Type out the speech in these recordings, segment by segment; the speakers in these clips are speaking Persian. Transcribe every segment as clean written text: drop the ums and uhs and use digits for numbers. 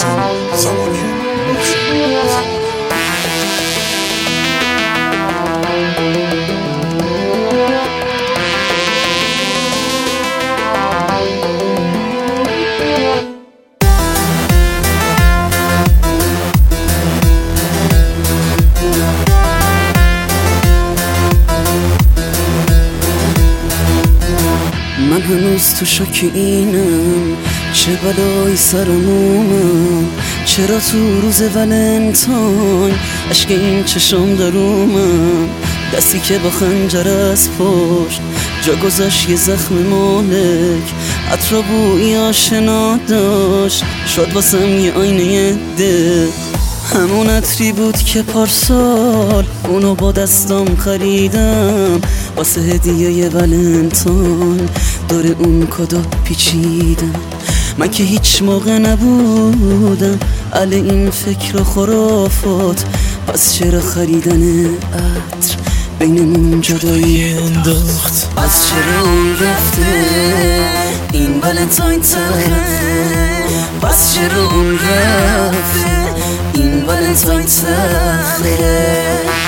من هنوز تو شک اینم چه بلایی سرمومم، چرا تو روز ولنتاین اشک این چشم درومم، دستی که با خنجر از پشت جا گذاشت یه زخم مالک، عطر بویی آشنا داشت شد واسم یه آینه ده، همون عطری بود که پارسال اونو با دستام خریدم، واسه هدیه یه ولنتاین دور اون کادو پیچیدم. من که هیچ موقع نبودم اهل این فکر و خرافات، پس چرا خریدن عطر بینمون جدایی انداخت؟ پس چرا اون رفته این ولنتاین تخته؟ پس چرا اون رفته این ولنتاین تخته؟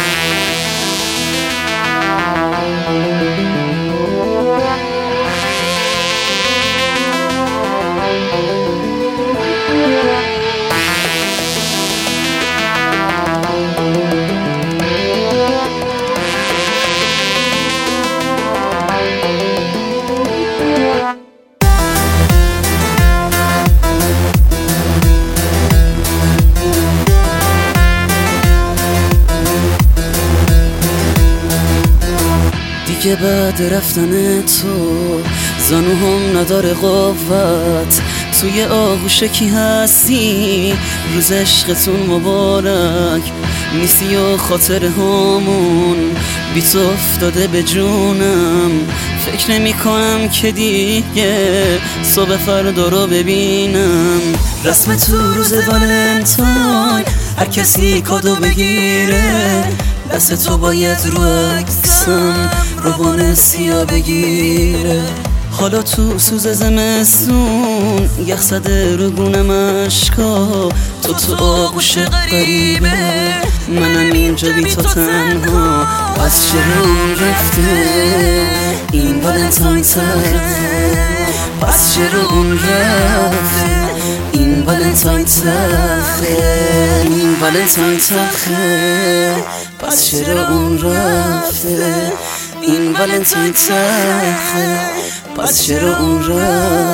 دیگه بعد رفتن تو زانوهم نداره قوت، توی آغوش کی هستی روز عشقتون مبارک، نیستی و خاطر همون بی تو افتاده به جونم، فکر نمی کنم که دیگه صبح فردا رو ببینم. رسم تو روز ولنتاین هر کسی کادو بگیره، دست تو باید رو عکسم روان سیاه بگیره، حالا تو سوز زمستون یخ زده رو گونم اشکا، تو آغوش غریبه منم اینجا بی تو تنها، پس چرا اون رفته این ولنتاین تخته؟ پس چرا اون رفته این ولنتاین تخته؟ این ولنتاین تخته؟ پس چرا اون رفته این ولنتاین تخته؟ پس چرا اون رفته